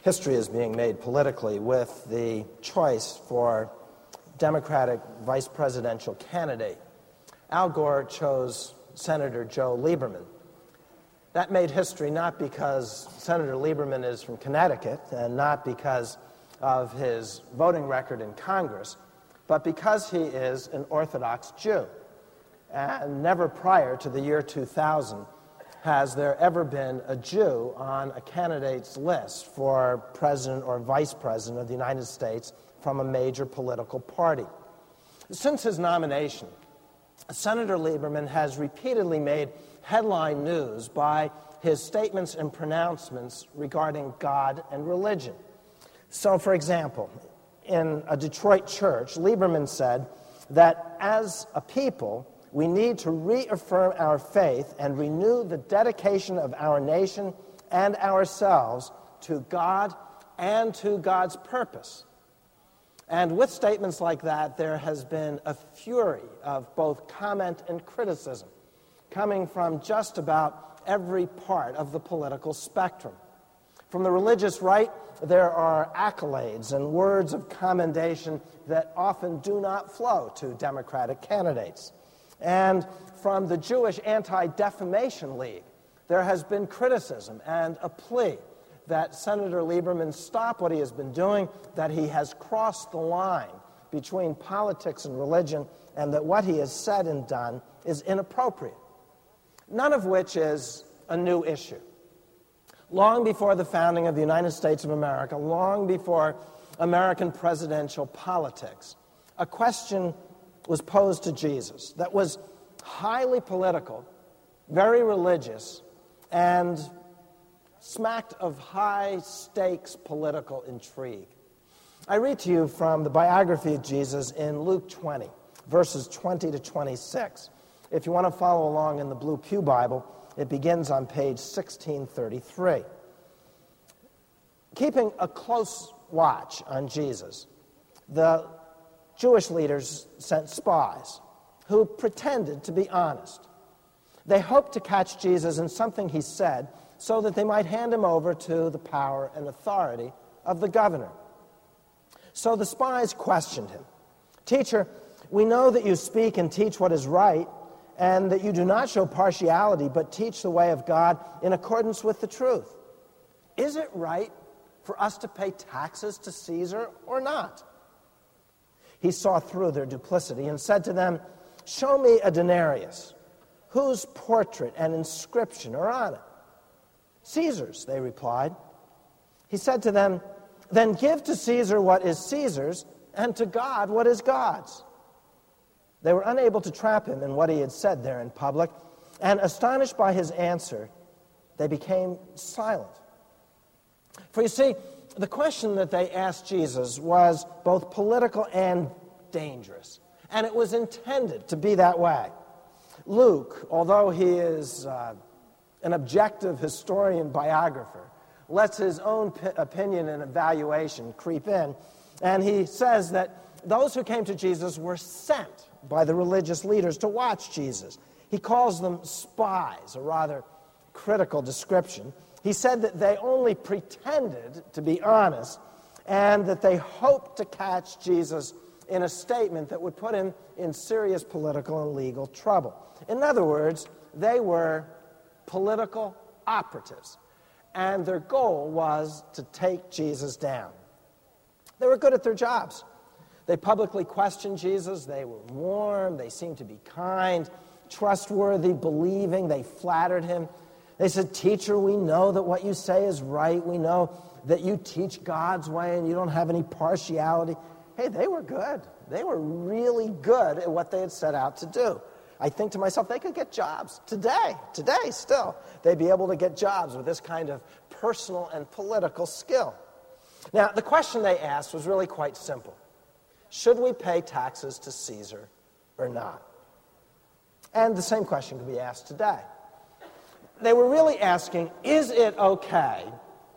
history is being made politically with the choice for Democratic vice presidential candidate. Al Gore chose Senator Joe Lieberman. That made history not because Senator Lieberman is from Connecticut and not because of his voting record in Congress, but because he is an Orthodox Jew. And never prior to the year 2000 has there ever been a Jew on a candidate's list for president or vice president of the United States from a major political party. Since his nomination, Senator Lieberman has repeatedly made headline news by his statements and pronouncements regarding God and religion. So, for example, in a Detroit church, Lieberman said that as a people, we need to reaffirm our faith and renew the dedication of our nation and ourselves to God and to God's purpose. And with statements like that, there has been a fury of both comment and criticism coming from just about every part of the political spectrum. From the religious right, there are accolades and words of commendation that often do not flow to Democratic candidates. And from the Jewish Anti-Defamation League, there has been criticism and a plea that Senator Lieberman stop what he has been doing, that he has crossed the line between politics and religion, and that what he has said and done is inappropriate. None of which is a new issue. Long before the founding of the United States of America, long before American presidential politics, a question was posed to Jesus that was highly political, very religious, and smacked of high-stakes political intrigue. I read to you from the biography of Jesus in Luke 20, verses 20 to 26. If you want to follow along in the Blue Pew Bible, it begins on page 1633. Keeping a close watch on Jesus, the Jewish leaders sent spies who pretended to be honest. They hoped to catch Jesus in something he said so that they might hand him over to the power and authority of the governor. So the spies questioned him. "Teacher, we know that you speak and teach what is right, and that you do not show partiality, but teach the way of God in accordance with the truth. Is it right for us to pay taxes to Caesar or not?" He saw through their duplicity and said to them, "Show me a denarius. Whose portrait and inscription are on it?" "Caesar's," they replied. He said to them, "Then give to Caesar what is Caesar's, and to God what is God's." They were unable to trap him in what he had said there in public, and astonished by his answer, they became silent. For you see, the question that they asked Jesus was both political and dangerous, and it was intended to be that way. Luke, although he is an objective historian biographer, lets his own opinion and evaluation creep in, and he says that those who came to Jesus were sent by the religious leaders to watch Jesus. He calls them spies, a rather critical description. He said that they only pretended to be honest and that they hoped to catch Jesus in a statement that would put him in serious political and legal trouble. In other words, they were political operatives, and their goal was to take Jesus down. They were good at their jobs. They publicly questioned Jesus. They were warm. They seemed to be kind, trustworthy, believing. They flattered him. They said, "Teacher, we know that what you say is right. We know that you teach God's way and you don't have any partiality." Hey, they were good. They were really good at what they had set out to do. I think to myself, they could get jobs today still. They'd be able to get jobs with this kind of personal and political skill. Now, the question they asked was really quite simple. Should we pay taxes to Caesar or not? And the same question can be asked today. They were really asking, is it okay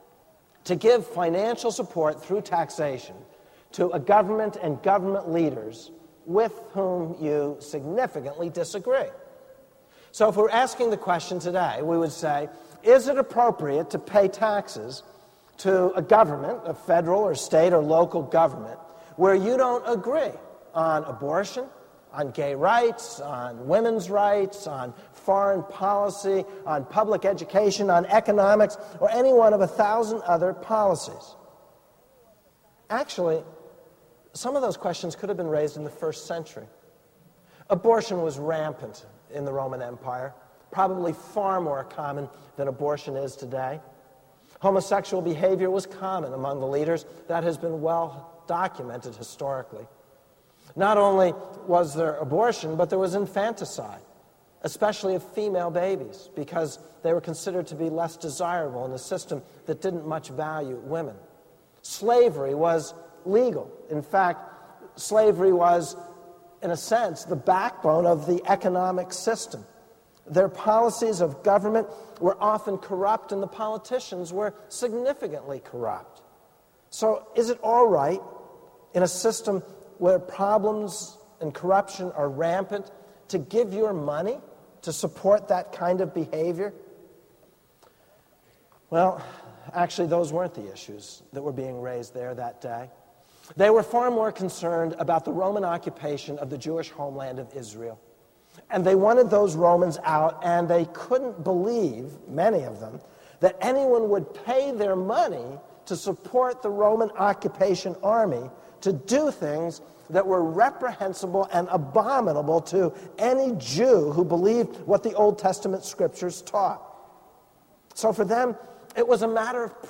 to give financial support through taxation to a government and government leaders with whom you significantly disagree? So if we're asking the question today, we would say, is it appropriate to pay taxes to a government, a federal or state or local government, where you don't agree on abortion, on gay rights, on women's rights, on foreign policy, on public education, on economics, or any one of 1,000 other policies. Actually, some of those questions could have been raised in the first century. Abortion was rampant in the Roman Empire, probably far more common than abortion is today. Homosexual behavior was common among the leaders. That has been well documented historically. Not only was there abortion, but there was infanticide, especially of female babies, because they were considered to be less desirable in a system that didn't much value women. Slavery was legal. In fact, slavery was, in a sense, the backbone of the economic system. Their policies of government were often corrupt, and the politicians were significantly corrupt. So is it all right in a system where problems and corruption are rampant to give your money to support that kind of behavior? Well, actually, those weren't the issues that were being raised there that day. They were far more concerned about the Roman occupation of the Jewish homeland of Israel. And they wanted those Romans out, and they couldn't believe, many of them, that anyone would pay their money to support the Roman occupation army to do things that were reprehensible and abominable to any Jew who believed what the Old Testament scriptures taught. So for them, it was a matter of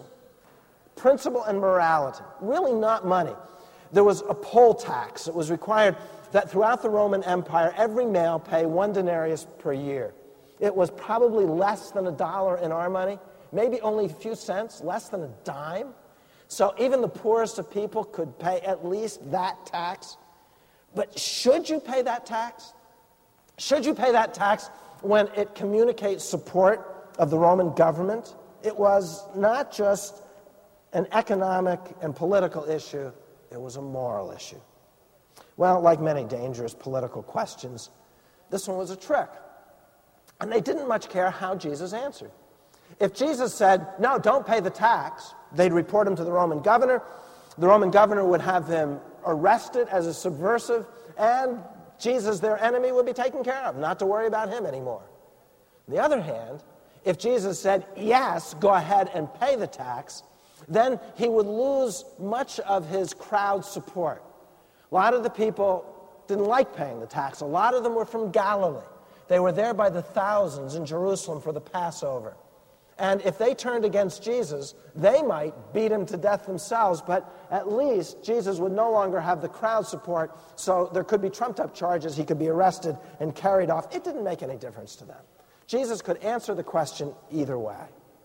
principle and morality, really not money. There was a poll tax. It was required that throughout the Roman Empire, every male pay 1 denarius per year. It was probably less than $1 in our money, maybe only a few cents, less than a dime. So even the poorest of people could pay at least that tax. But should you pay that tax? Should you pay that tax when it communicates support of the Roman government? It was not just an economic and political issue, it was a moral issue. Well, like many dangerous political questions, this one was a trick. And they didn't much care how Jesus answered. If Jesus said, no, don't pay the tax, they'd report him to the Roman governor. The Roman governor would have him arrested as a subversive, and Jesus, their enemy, would be taken care of, not to worry about him anymore. On the other hand, if Jesus said, yes, go ahead and pay the tax, then he would lose much of his crowd support. A lot of the people didn't like paying the tax. A lot of them were from Galilee. They were there by the thousands in Jerusalem for the Passover. And if they turned against Jesus, they might beat him to death themselves, but at least Jesus would no longer have the crowd support, so there could be trumped-up charges, he could be arrested and carried off. It didn't make any difference to them. Jesus could answer the question either way.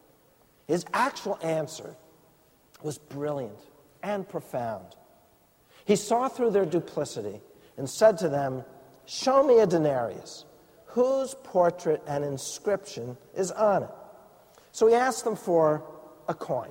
His actual answer was brilliant and profound. He saw through their duplicity and said to them, show me a denarius. Whose portrait and inscription is on it? So he asked them for a coin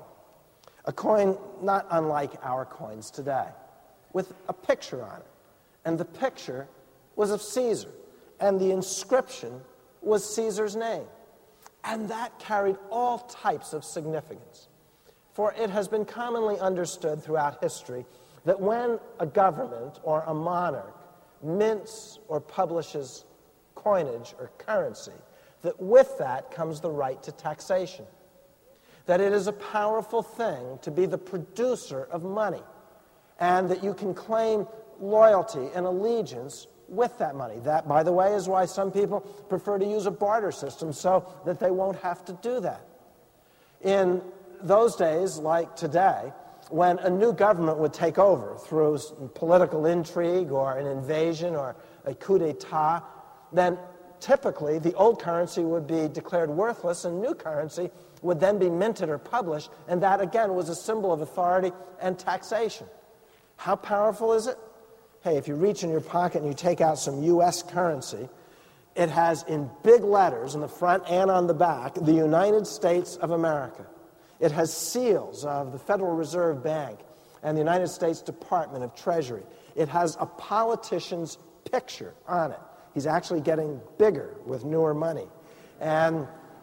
not unlike our coins today, with a picture on it. And the picture was of Caesar, and the inscription was Caesar's name. And that carried all types of significance. For it has been commonly understood throughout history that when a government or a monarch mints or publishes coinage or currency, that with that comes the right to taxation. That it is a powerful thing to be the producer of money, and that you can claim loyalty and allegiance with that money. That, by the way, is why some people prefer to use a barter system so that they won't have to do that. In those days, like today, when a new government would take over through political intrigue or an invasion or a coup d'etat, then typically the old currency would be declared worthless and new currency would then be minted or published, and that again was a symbol of authority and taxation. How powerful is it? Hey, if you reach in your pocket and you take out some U.S. currency, it has in big letters in the front and on the back, the United States of America. It has seals of the Federal Reserve Bank and the United States Department of Treasury. It has a politician's picture on it. He's actually getting bigger with newer money. And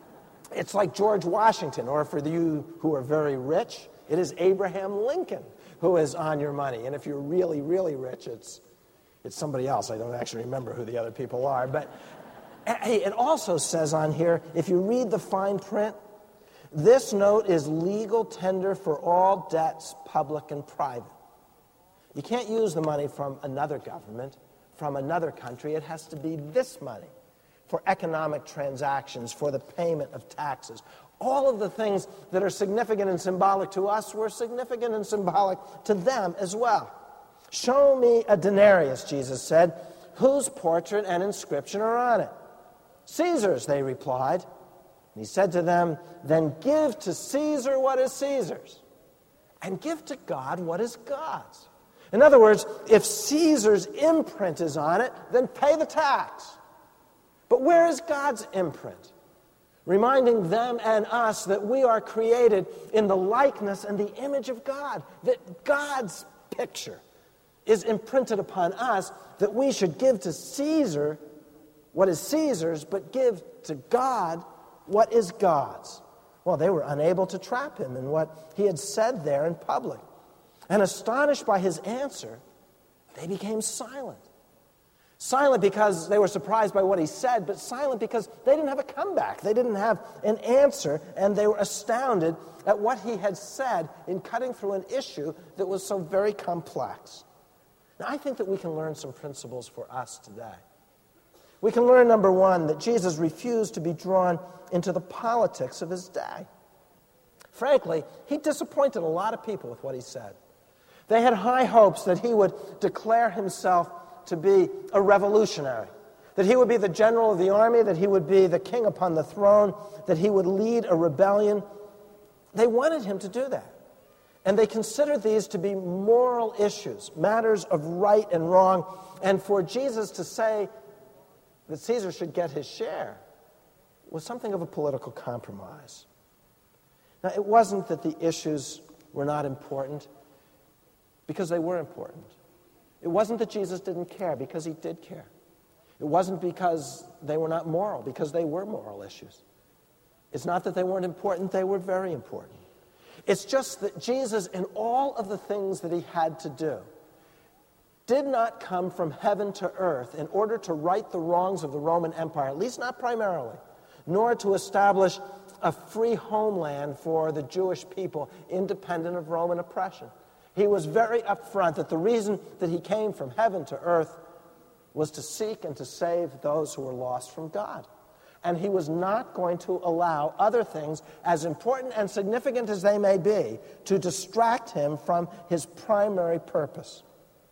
It's like George Washington, or for you who are very rich, it is Abraham Lincoln who is on your money. And if you're really, really rich, it's somebody else. I don't actually remember who the other people are. But hey, it also says on here, if you read the fine print, this note is legal tender for all debts, public and private. You can't use the money from another government, from another country. It has to be this money for economic transactions, for the payment of taxes. All of the things that are significant and symbolic to us were significant and symbolic to them as well. Show me a denarius, Jesus said, whose portrait and inscription are on it. Caesar's, they replied. And he said to them, then give to Caesar what is Caesar's, and give to God what is God's. In other words, if Caesar's imprint is on it, then pay the tax. But where is God's imprint? Reminding them and us that we are created in the likeness and the image of God, that God's picture is imprinted upon us, that we should give to Caesar what is Caesar's, but give to God what is God's. Well, they were unable to trap him in what he had said there in public. And astonished by his answer, they became silent. Silent because they were surprised by what he said, but silent because they didn't have a comeback. They didn't have an answer, and they were astounded at what he had said in cutting through an issue that was so very complex. Now, I think that we can learn some principles for us today. We can learn, number one, that Jesus refused to be drawn into the politics of his day. Frankly, he disappointed a lot of people with what he said. They had high hopes that he would declare himself to be a revolutionary, that he would be the general of the army, that he would be the king upon the throne, that he would lead a rebellion. They wanted him to do that. And they considered these to be moral issues, matters of right and wrong. And for Jesus to say that Caesar should get his share was something of a political compromise. Now, it wasn't that the issues were not important, because they were important. It wasn't that Jesus didn't care, because he did care. It wasn't because they were not moral, because they were moral issues. It's not that they weren't important, they were very important. It's just that Jesus, in all of the things that he had to do, did not come from heaven to earth in order to right the wrongs of the Roman Empire, at least not primarily, nor to establish a free homeland for the Jewish people independent of Roman oppression. He was very upfront that the reason that he came from heaven to earth was to seek and to save those who were lost from God. And he was not going to allow other things, as important and significant as they may be, to distract him from his primary purpose.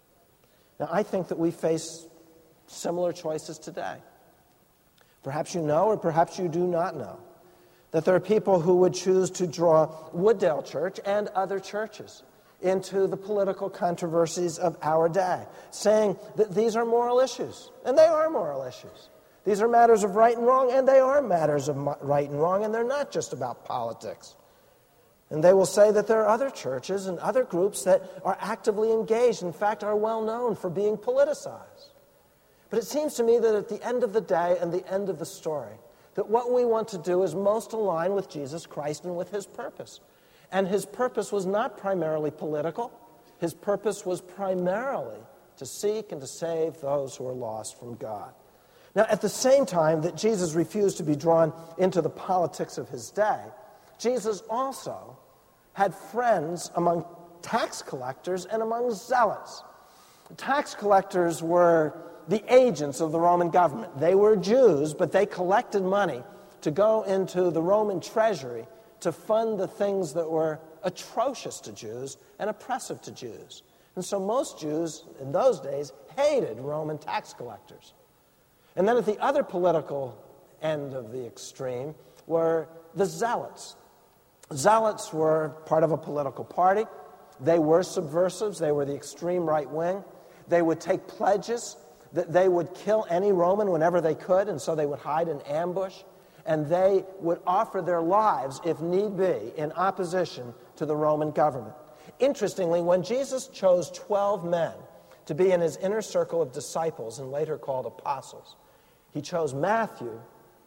Now, I think that we face similar choices today. Perhaps you know, or perhaps you do not know, that there are people who would choose to draw Wooddale Church and other churches into the political controversies of our day, saying that these are moral issues, and they are moral issues. These are matters of right and wrong, and they are matters of right and wrong, and they're not just about politics. And they will say that there are other churches and other groups that are actively engaged, in fact, are well known for being politicized. But it seems to me that at the end of the day and the end of the story, that what we want to do is most align with Jesus Christ and with his purpose. And his purpose was not primarily political. His purpose was primarily to seek and to save those who are lost from God. Now, at the same time that Jesus refused to be drawn into the politics of his day, Jesus also had friends among tax collectors and among zealots. Tax collectors were the agents of the Roman government. They were Jews, but they collected money to go into the Roman treasury to fund the things that were atrocious to Jews and oppressive to Jews. And so most Jews in those days hated Roman tax collectors. And then at the other political end of the extreme were the zealots. Zealots were part of a political party. They were subversives. They were the extreme right wing. They would take pledges that they would kill any Roman whenever they could, and so they would hide in ambush. And they would offer their lives, if need be, in opposition to the Roman government. Interestingly, when Jesus chose 12 men to be in his inner circle of disciples, and later called apostles, he chose Matthew,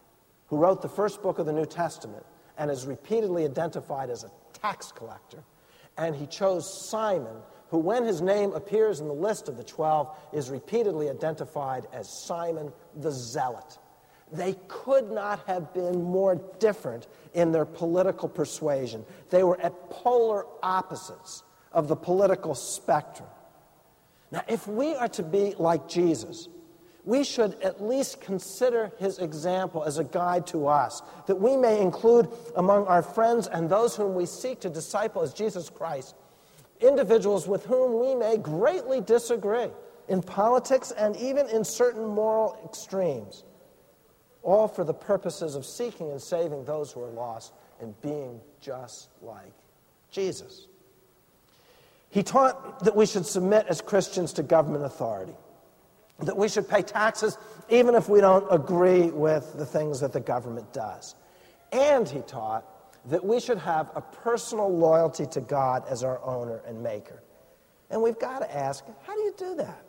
who wrote the first book of the New Testament and is repeatedly identified as a tax collector. And he chose Simon, who, when his name appears in the list of the 12, is repeatedly identified as Simon the Zealot. They could not have been more different in their political persuasion. They were at polar opposites of the political spectrum. Now, if we are to be like Jesus, we should at least consider his example as a guide to us, that we may include among our friends and those whom we seek to disciple as Jesus Christ, individuals with whom we may greatly disagree in politics and even in certain moral extremes, all for the purposes of seeking and saving those who are lost and being just like Jesus. He taught that we should submit as Christians to government authority, that we should pay taxes even if we don't agree with the things that the government does. And he taught that we should have a personal loyalty to God as our owner and maker. And we've got to ask, how do you do that?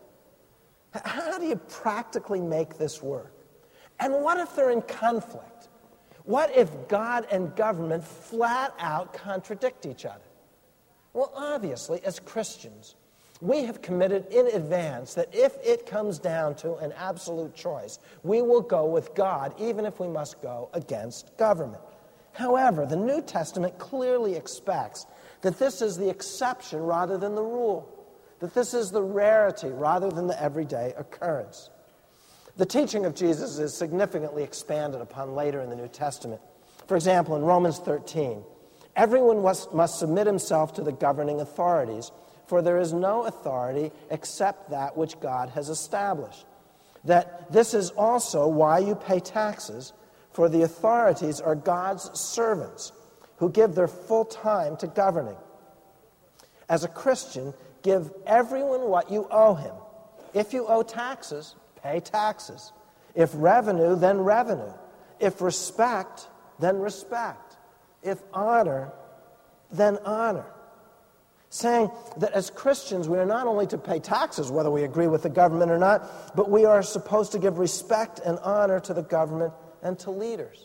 How do you practically make this work? And what if they're in conflict? What if God and government flat out contradict each other? Well, obviously, as Christians, we have committed in advance that if it comes down to an absolute choice, we will go with God, even if we must go against government. However, the New Testament clearly expects that this is the exception rather than the rule, that this is the rarity rather than the everyday occurrence. The teaching of Jesus is significantly expanded upon later in the New Testament. For example, in Romans 13, everyone must submit himself to the governing authorities, for there is no authority except that which God has established. That this is also why you pay taxes, for the authorities are God's servants who give their full time to governing. As a Christian, give everyone what you owe him. If you owe taxes, pay taxes. If revenue, then revenue. If respect, then respect. If honor, then honor. Saying that as Christians, we are not only to pay taxes, whether we agree with the government or not, but we are supposed to give respect and honor to the government and to leaders.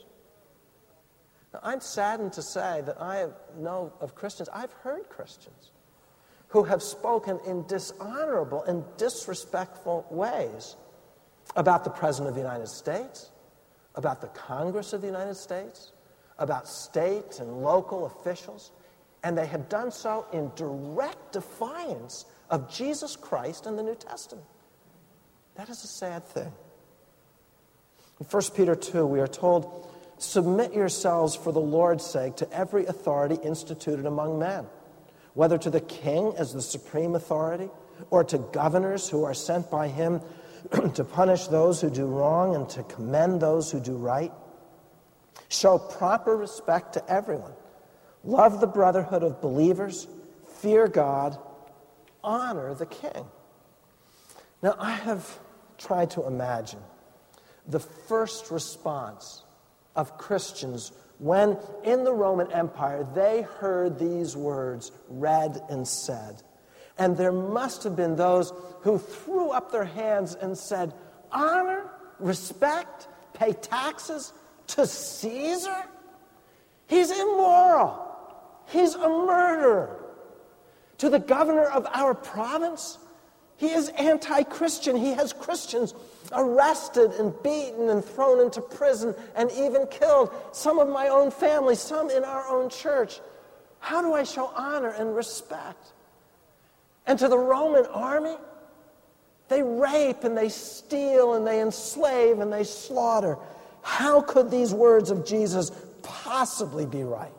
Now, I'm saddened to say that I know of Christians, I've heard Christians who have spoken in dishonorable and disrespectful ways about the President of the United States, about the Congress of the United States, about state and local officials, and they have done so in direct defiance of Jesus Christ and the New Testament. That is a sad thing. In 1 Peter 2, we are told, submit yourselves for the Lord's sake to every authority instituted among men, whether to the king as the supreme authority, or to governors who are sent by him to punish those who do wrong and to commend those who do right. Show proper respect to everyone. Love the brotherhood of believers. Fear God. Honor the king. Now, I have tried to imagine the first response of Christians when, in the Roman Empire, they heard these words read and said. And there must have been those who threw up their hands and said, honor, respect, pay taxes to Caesar? He's immoral. He's a murderer. To the governor of our province? He is anti-Christian. He has Christians arrested and beaten and thrown into prison and even killed. Some of my own family, some in our own church. How do I show honor and respect? And to the Roman army, they rape and they steal and they enslave and they slaughter. How could these words of Jesus possibly be right?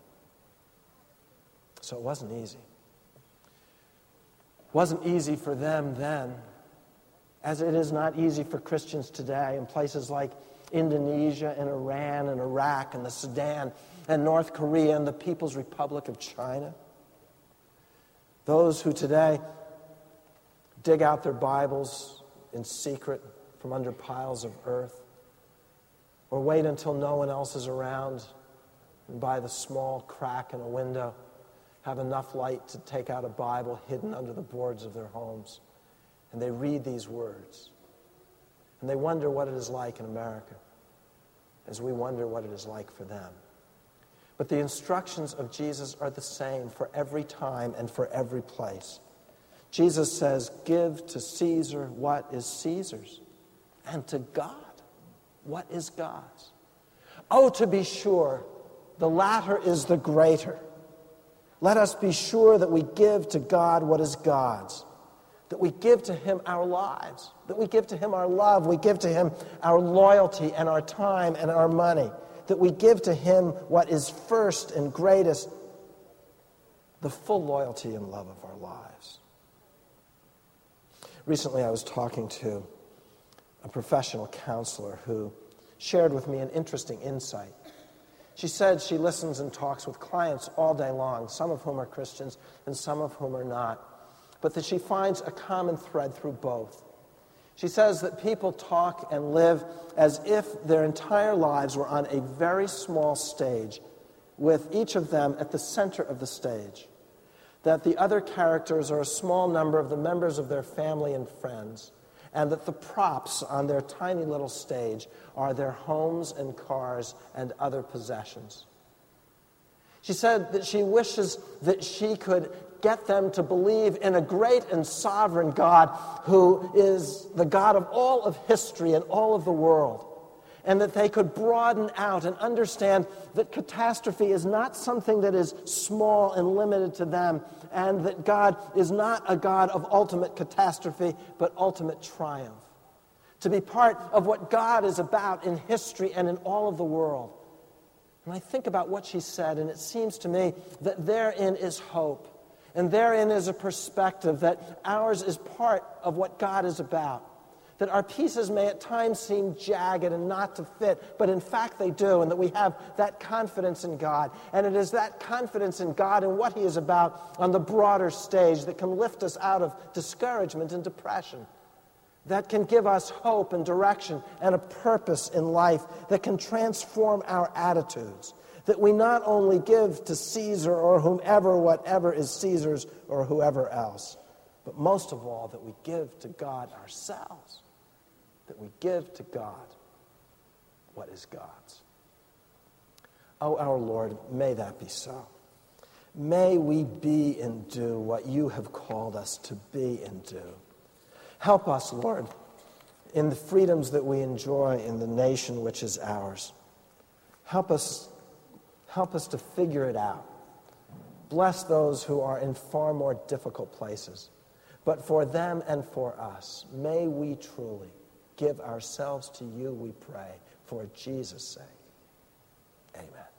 So it wasn't easy. It wasn't easy for them then, as it is not easy for Christians today in places like Indonesia and Iran and Iraq and the Sudan and North Korea and the People's Republic of China. Those who today dig out their Bibles in secret from under piles of earth, or wait until no one else is around and by the small crack in a window have enough light to take out a Bible hidden under the boards of their homes. And they read these words. And they wonder what it is like in America. as we wonder what it is like for them. But the instructions of Jesus are the same for every time and for every place. Jesus says, give to Caesar what is Caesar's, and to God what is God's. Oh, to be sure, the latter is the greater. Let us be sure that we give to God what is God's, that we give to him our lives, that we give to him our love, we give to him our loyalty and our time and our money, that we give to him what is first and greatest, the full loyalty and love of our lives. Recently, I was talking to a professional counselor who shared with me an interesting insight. She said she listens and talks with clients all day long, some of whom are Christians and some of whom are not, but that she finds a common thread through both. She says that people talk and live as if their entire lives were on a very small stage, with each of them at the center of the stage, that the other characters are a small number of the members of their family and friends, and that the props on their tiny little stage are their homes and cars and other possessions. She said that she wishes that she could get them to believe in a great and sovereign God who is the God of all of history and all of the world, and that they could broaden out and understand that catastrophe is not something that is small and limited to them, and that God is not a God of ultimate catastrophe, but ultimate triumph. To be part of what God is about in history and in all of the world. And I think about what she said, and it seems to me that therein is hope, and therein is a perspective that ours is part of what God is about. That our pieces may at times seem jagged and not to fit, but in fact they do, and that we have that confidence in God. And it is that confidence in God and what he is about on the broader stage that can lift us out of discouragement and depression, that can give us hope and direction and a purpose in life, that can transform our attitudes, that we not only give to Caesar or whomever, whatever is Caesar's or whoever else, but most of all that we give to God ourselves. That we give to God what is God's. Oh, our Lord, may that be so. May we be and do what you have called us to be and do. Help us, Lord, in the freedoms that we enjoy in the nation which is ours. Help us to figure it out. Bless those who are in far more difficult places. But for them and for us, may we truly give ourselves to you, we pray, for Jesus' sake. Amen.